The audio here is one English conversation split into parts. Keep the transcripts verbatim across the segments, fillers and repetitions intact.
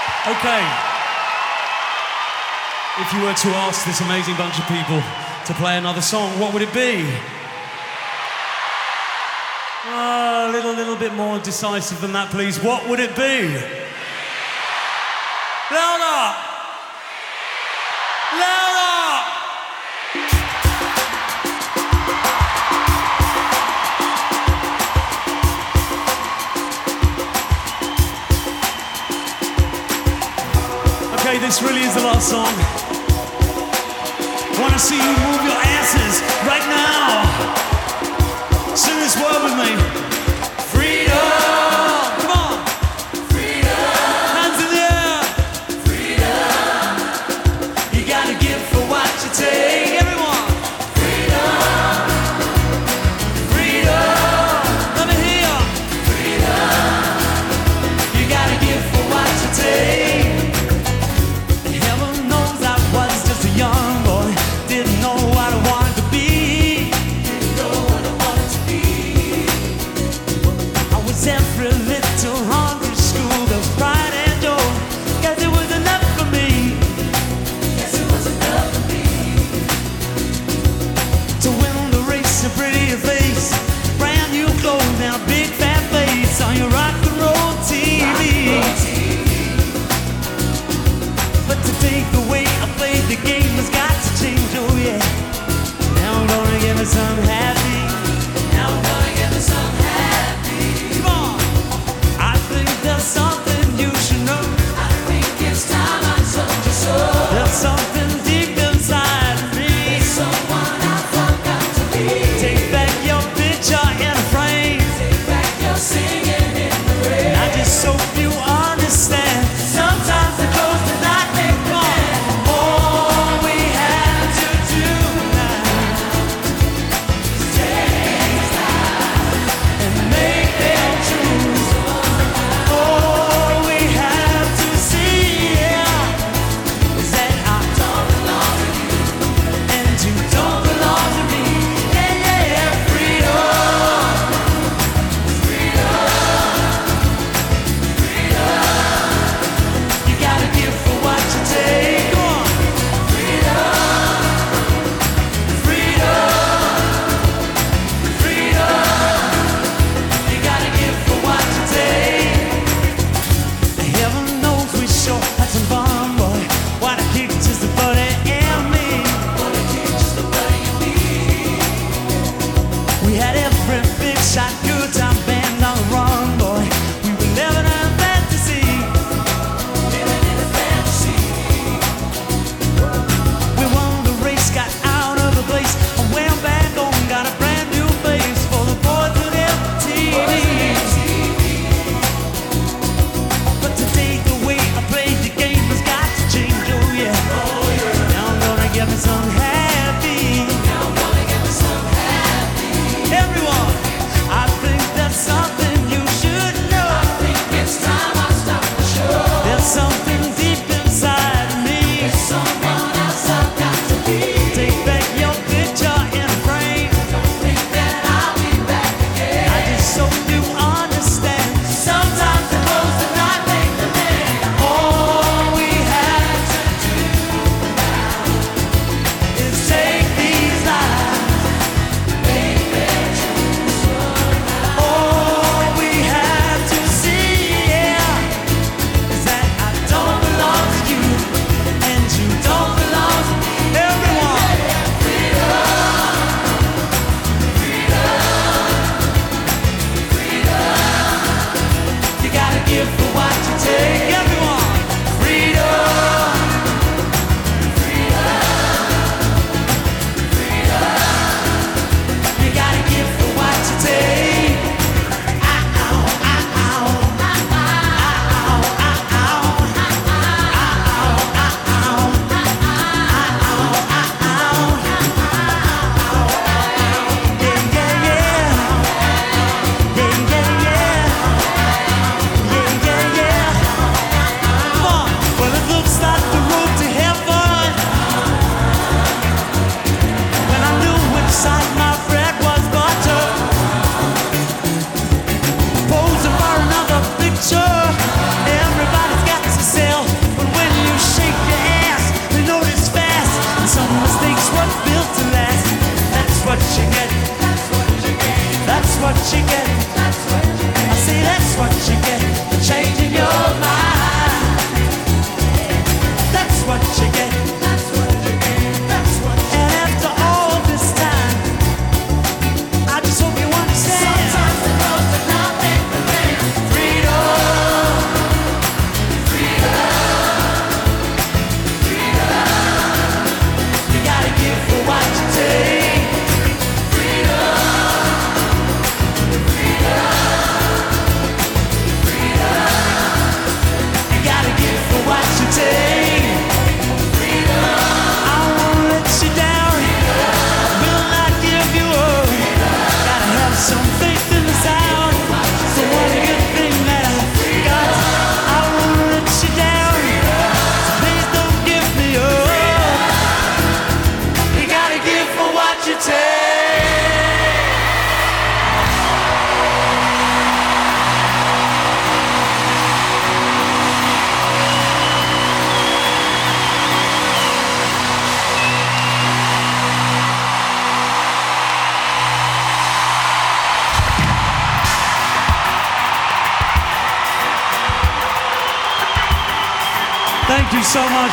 Okay. If you were to ask this amazing bunch of people to play another song, what would it be? Uh, a little, little bit more decisive than that, please. What would it be? Louder! Louder! Okay, this really is the last song. Wanna see you move your asses right now. Sing this word with me. Freedom! Come on! Freedom! Hands in the air! Freedom! You gotta give for what you take. Everyone! Freedom! Freedom! Let me hear you! Freedom! You gotta give for what you take. Heaven knows I was just a young boy. Didn't know what I wanted to be. Didn't know what I wanted to be. Thank you so much.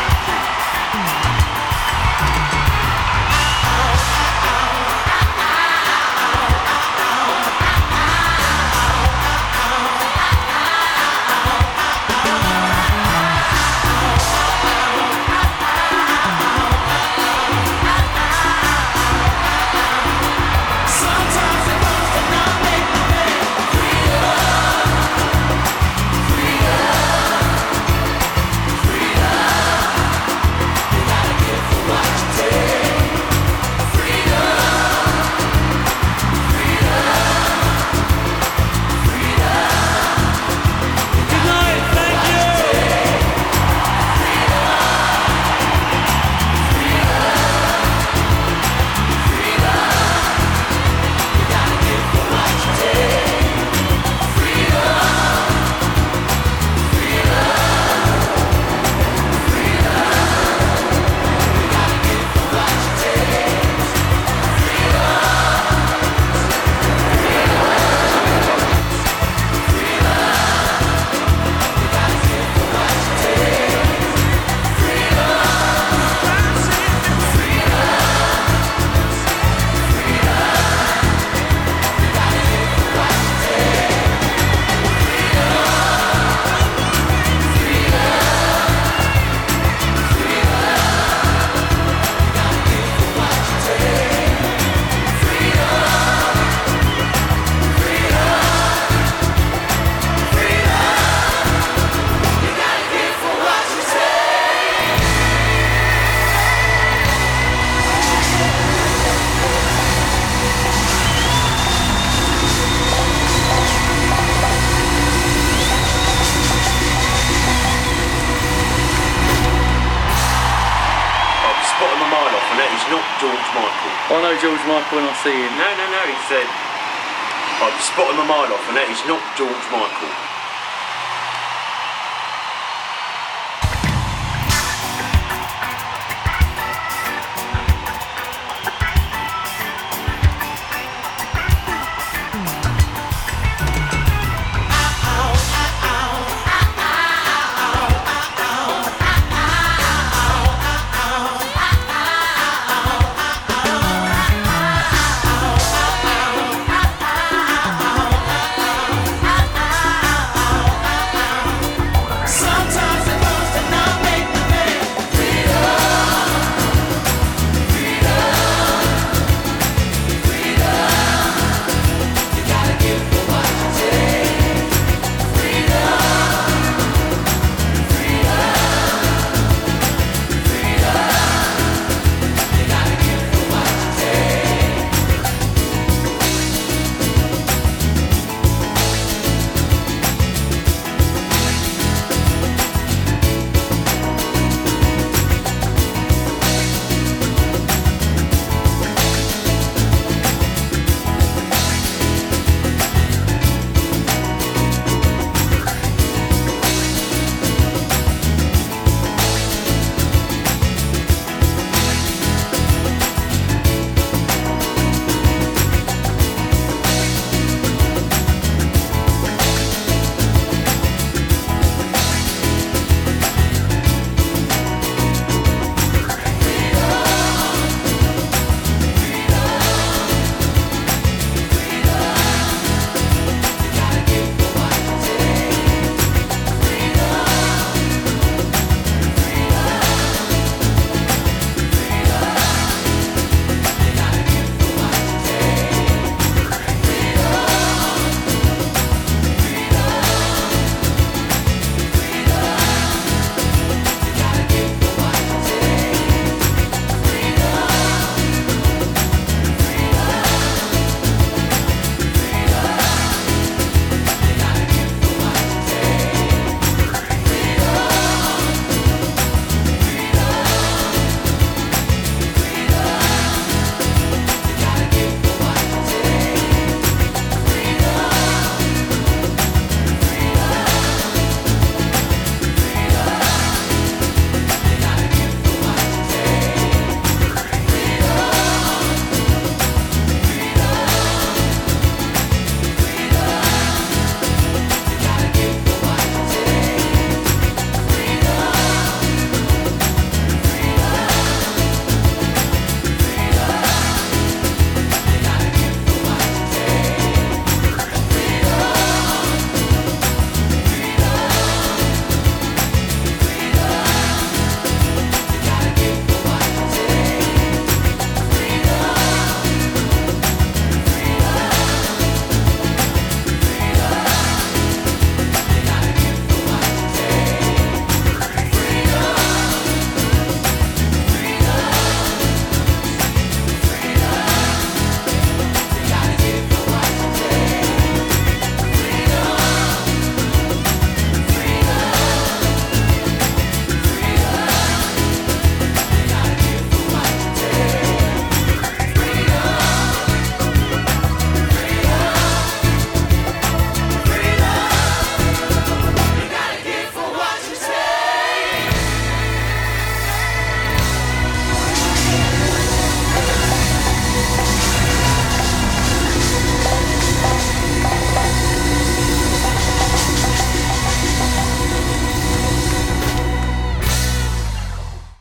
He's not George Michael. I know George Michael when I see him. No, no, no, he said, I've spotted my mile off and that is not George Michael.